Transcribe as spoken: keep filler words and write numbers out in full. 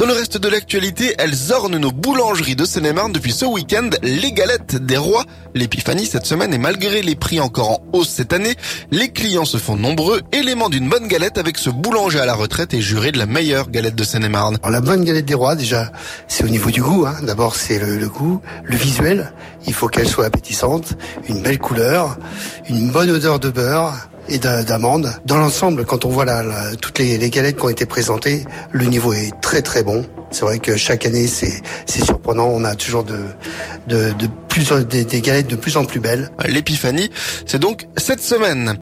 Dans le reste de l'actualité, elles ornent nos boulangeries de Seine-et-Marne depuis ce week-end. Les galettes des rois, l'épiphanie cette semaine, et malgré les prix encore en hausse cette année, les clients se font nombreux. Élément d'une bonne galette avec ce boulanger à la retraite et juré de la meilleure galette de Seine-et-Marne. Alors, la bonne galette des rois, déjà, c'est au niveau du goût. Hein. D'abord, c'est le, le goût, le visuel. Il faut qu'elle soit appétissante, une belle couleur, une bonne odeur de beurre et d'amandes. Dans l'ensemble, quand on voit la, la, toutes les, les galettes qui ont été présentées, le niveau est très très bon. C'est vrai que chaque année, c'est c'est surprenant. On a toujours de de, de plus des, des galettes de plus en plus belles. L'épiphanie, c'est donc cette semaine.